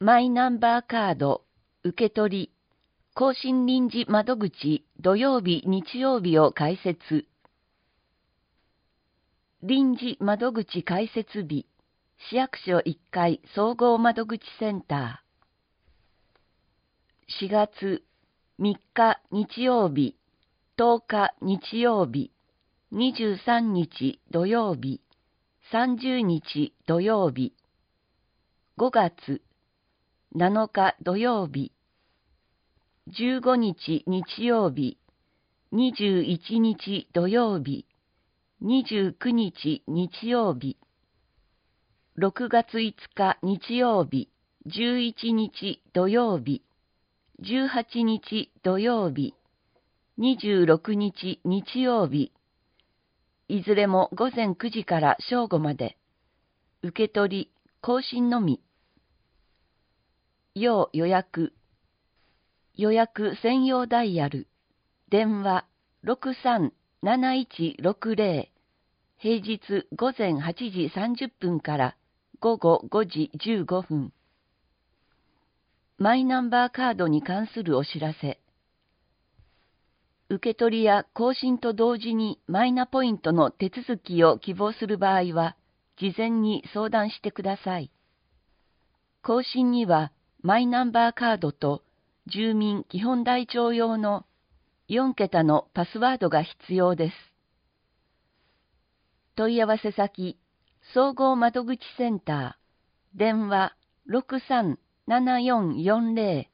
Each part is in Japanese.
マイナンバーカード受け取り更新臨時窓口土曜日日曜日を開設。臨時窓口開設日、市役所1階総合窓口センター。4月3日日曜日、10日日曜日、23日土曜日、30日土曜日。5月7日土曜日、15日日曜日、21日土曜日、29日日曜日。6月5日日曜日、11日土曜日、18日土曜日、26日日曜日。いずれも午前9時から正午まで。受け取り、更新のみ。要予約。予約専用ダイヤル。電話637160。平日午前8時30分から午後5時15分。マイナンバーカードに関するお知らせ。受け取りや更新と同時にマイナポイントの手続きを希望する場合は、事前に相談してください。更新にはマイナンバーカードと住民基本台帳用の4桁のパスワードが必要です。問い合わせ先、総合窓口センター、電話637440。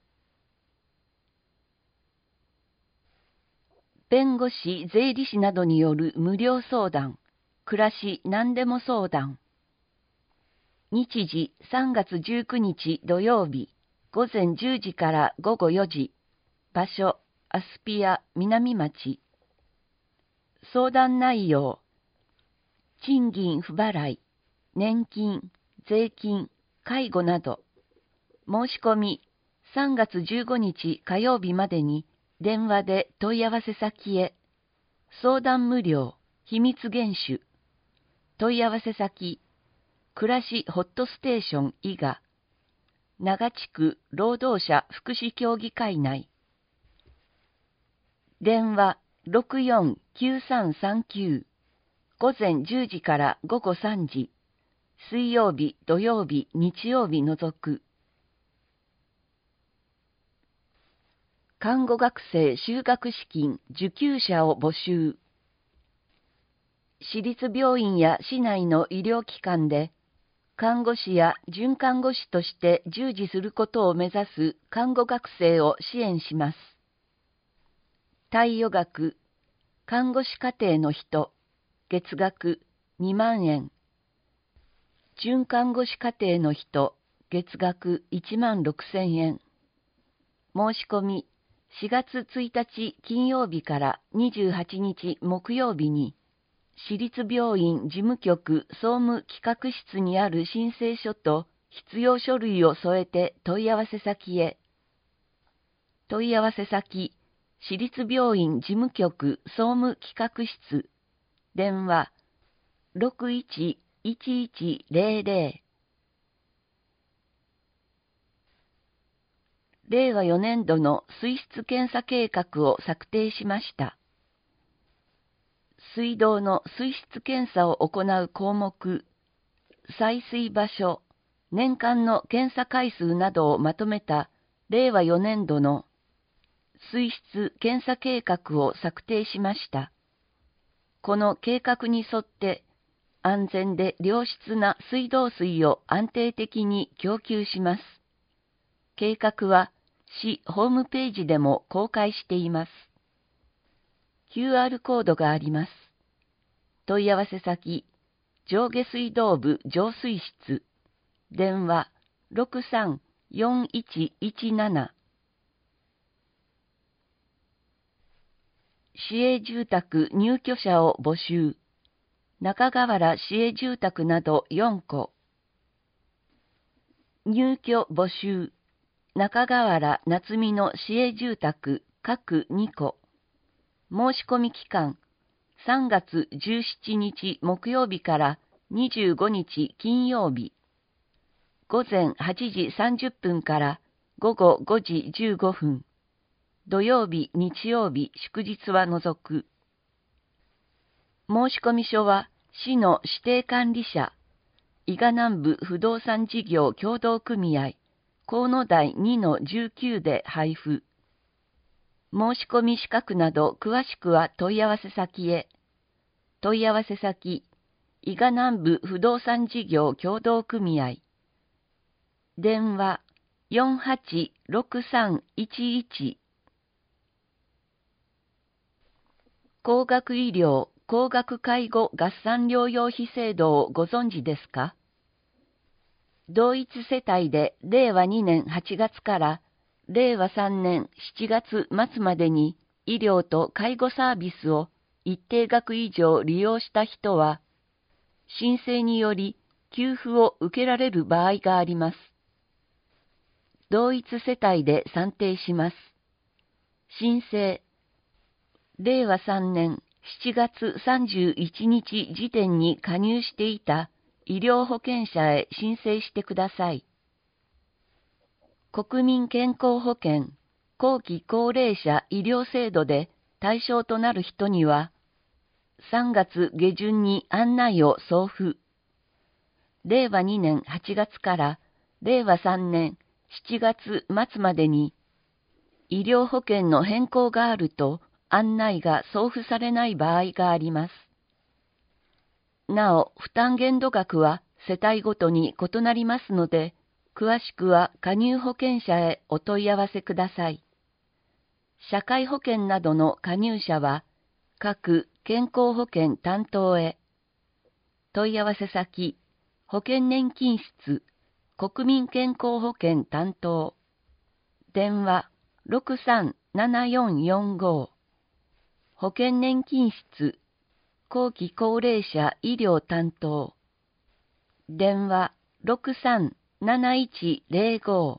弁護士・税理士などによる無料相談、暮らし何でも相談。日時3月19日土曜日、午前10時から午後4時。場所、アスピア南町。相談内容、賃金不払い、年金、税金、介護など。申し込み、3月15日火曜日までに電話で問い合わせ先へ。相談無料、秘密厳守。問い合わせ先、暮らしホットステーション伊賀。長地区労働者福祉協議会内。電話649339。午前10時から午後3時。水曜日、土曜日、日曜日除く。看護学生修学資金受給者を募集。私立病院や市内の医療機関で、看護師や准看護師として従事することを目指す看護学生を支援します。貸与額、看護師課程の人、月額2万円。准看護師課程の人、月額1万6千円。申し込み、4月1日金曜日から28日木曜日に、市立病院事務局総務企画室にある申請書と必要書類を添えて問い合わせ先へ。問い合わせ先、市立病院事務局総務企画室。電話611100。令和4年度の水質検査計画を策定しました。水道の水質検査を行う項目、採水場所、年間の検査回数などをまとめた令和4年度の水質検査計画を策定しました。この計画に沿って安全で良質な水道水を安定的に供給します。計画は市ホームページでも公開しています。QR コードがあります。問い合わせ先、上下水道部浄水室。電話634117。市営住宅入居者を募集。中河原市営住宅など4戸。入居募集。中河原夏見の市営住宅各2戸。申し込み期間、3月17日木曜日から25日金曜日。 午前8時30分から午後5時15分、土曜日、日曜日、祝日は除く。申込書は市の指定管理者、伊賀南部不動産事業協同組合、河野台2-19で配布。申込資格など詳しくは問い合わせ先へ。問い合わせ先、伊賀南部不動産事業協同組合。電話486311。高額医療、高額介護合算療養費制度をご存知ですか？同一世帯で令和2年8月から令和3年7月末までに医療と介護サービスを一定額以上利用した人は、申請により給付を受けられる場合があります。同一世帯で算定します。申請、令和3年7月31日時点に加入していた医療保険者へ申請してください。国民健康保険後期高齢者医療制度で対象となる人には、3月下旬に案内を送付。令和2年8月から令和3年7月末までに、医療保険の変更があると案内が送付されない場合があります。なお、負担限度額は世帯ごとに異なりますので、詳しくは加入保険者へお問い合わせください。社会保険などの加入者は、各健康保険担当へ。問い合わせ先、保険年金室、国民健康保険担当。電話637445。保険年金室、後期高齢者医療担当。電話637105。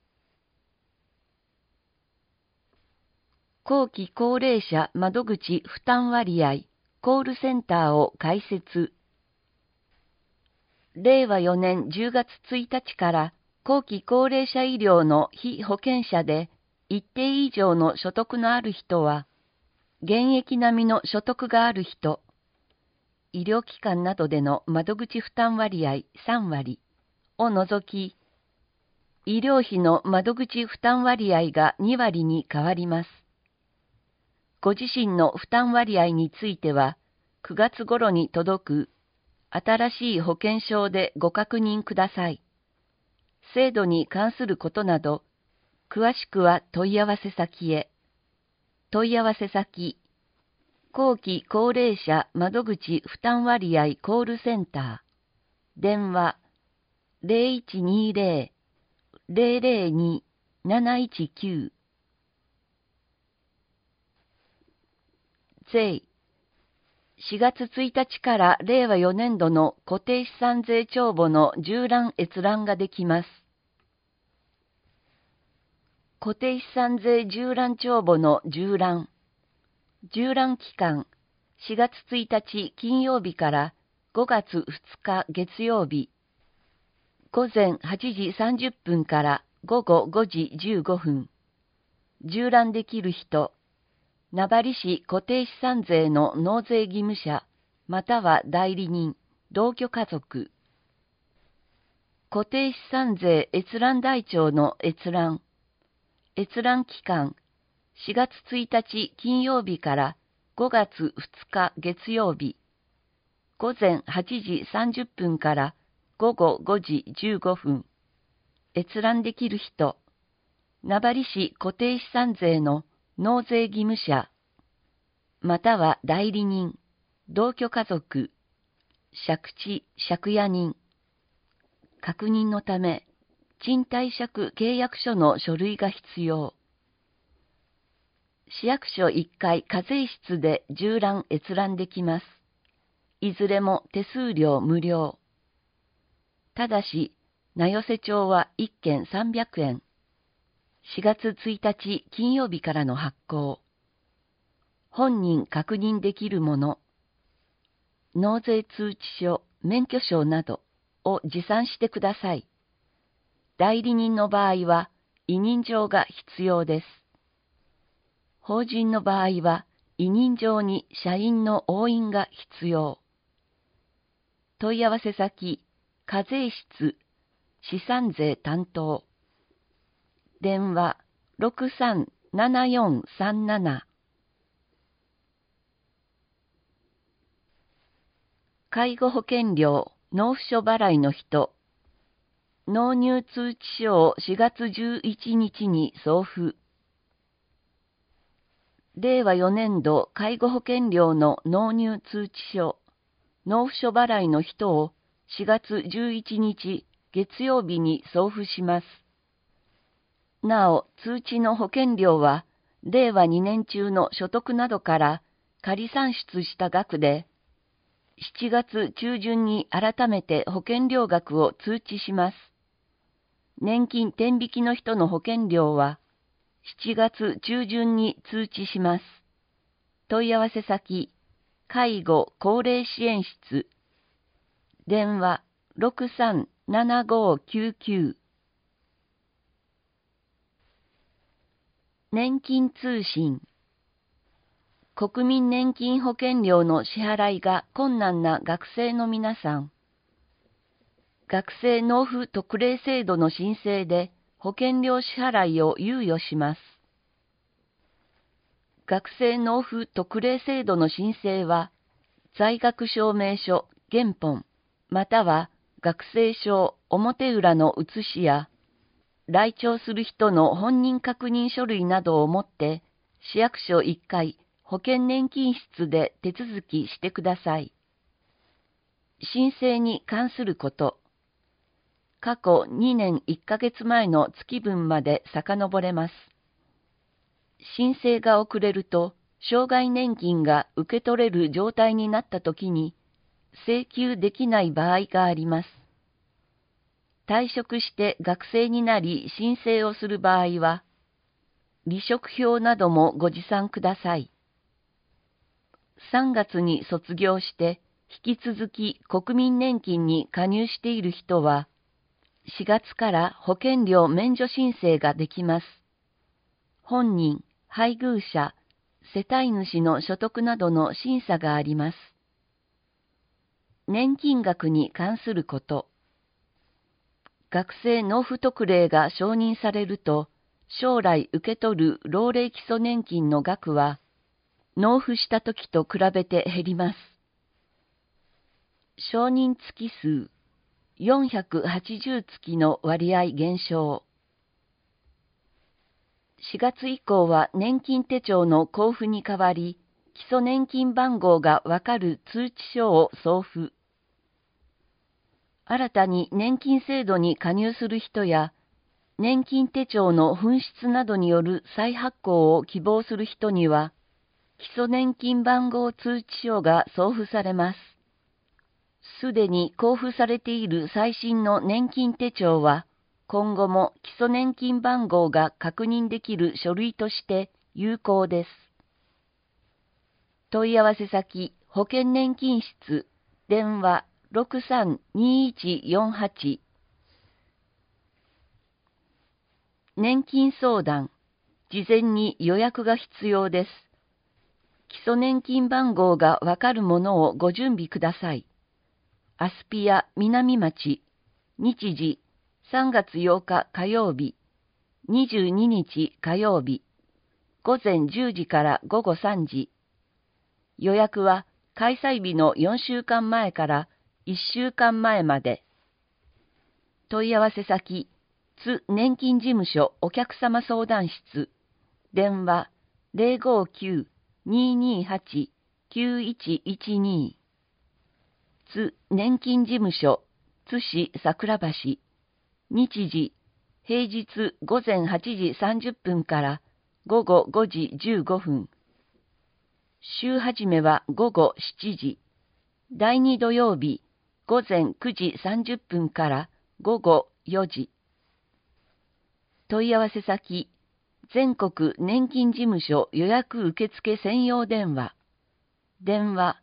後期高齢者窓口負担割合コールセンターを開設。令和4年10月1日から後期高齢者医療の被保険者で一定以上の所得のある人は、現役並みの所得がある人、医療機関などでの窓口負担割合3割を除き、医療費の窓口負担割合が2割に変わります。ご自身の負担割合については、9月頃に届く新しい保険証でご確認ください。制度に関することなど、詳しくは問い合わせ先へ。問い合わせ先、後期高齢者窓口負担割合コールセンター。電話0120-002-719。税。4月1日から令和4年度の固定資産税帳簿の縦覧閲覧ができます。固定資産税縦覧帳簿の縦覧。縦覧期間、4月1日金曜日から5月2日月曜日。午前8時30分から午後5時15分。縦覧できる人、名張市固定資産税の納税義務者、または代理人、同居家族。固定資産税閲覧台帳の閲覧。閲覧期間、4月1日金曜日から5月2日月曜日。午前8時30分から午後5時15分。閲覧できる人、名張市固定資産税の納税義務者、または代理人、同居家族、借地、借家人。確認のため、賃貸借契約書の書類が必要。市役所1階課税室で縦覧閲覧できます。いずれも手数料無料。ただし、名寄町は1件300円。4月1日金曜日からの発行。本人確認できるもの、納税通知書、免許証などを持参してください。 代理人の場合は委任状が必要です。法人の場合は委任状に社員の押印が必要。問い合わせ先、課税室、資産税担当。電話637437。介護保険料納付書払いの人。納入通知書を4月11日に送付。令和4年度介護保険料の納入通知書、納付書払いの人を4月11日月曜日に送付します。なお、通知の保険料は、令和2年中の所得などから仮算出した額で、7月中旬に改めて保険料額を通知します。年金天引きの人の保険料は、7月中旬に通知します。問い合わせ先、介護高齢支援室。電話637599。年金通信。国民年金保険料の支払いが困難な学生の皆さん。学生納付特例制度の申請で保険料支払いを猶予します。学生納付特例制度の申請は、在学証明書原本、または学生証表裏の写しや、来庁する人の本人確認書類などを持って、市役所1階保険年金室で手続きしてください。申請に関すること。過去2年1ヶ月前の月分まで遡れます。申請が遅れると、障害年金が受け取れる状態になったときに、請求できない場合があります。退職して学生になり申請をする場合は、離職票などもご持参ください。3月に卒業して引き続き国民年金に加入している人は、4月から保険料免除申請ができます。本人、配偶者、世帯主の所得などの審査があります。年金額に関すること。学生納付特例が承認されると、将来受け取る老齢基礎年金の額は、納付した時と比べて減ります。承認月数、480月の割合減少。4月以降は年金手帳の交付に代わり、基礎年金番号がわかる通知書を送付。新たに年金制度に加入する人や、年金手帳の紛失などによる再発行を希望する人には、基礎年金番号通知書が送付されます。すでに交付されている最新の年金手帳は、今後も基礎年金番号が確認できる書類として有効です。問い合わせ先、保険年金室、電話632148。年金相談、事前に予約が必要です。基礎年金番号がわかるものをご準備ください。アスピア南町、日時3月8日火曜日、22日火曜日、午前10時から午後3時。予約は開催日の4週間前から1週間前まで。問い合わせ先、津年金事務所お客様相談室、電話059-228-9112。津年金事務所、津市桜橋、日時、平日午前8時30分から午後5時15分。週始めは午後7時。第2土曜日、午前9時30分から午後4時。問い合わせ先、全国年金事務所予約受付専用電話。電話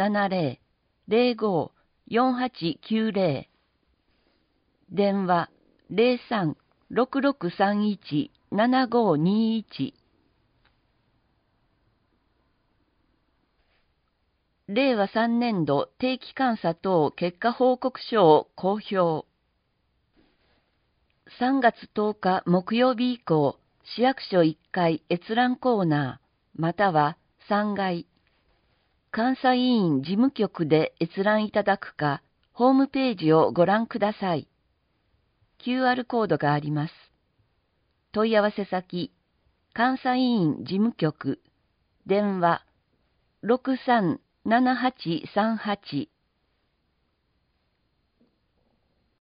0570-05-4890。電話 03-6631-7521。令和3年度定期監査等結果報告書を公表。3月10日木曜日以降、市役所1階閲覧コーナー、または3階、監査委員事務局で閲覧いただくか、ホームページをご覧ください。QR コードがあります。問い合わせ先、監査委員事務局、電話、637838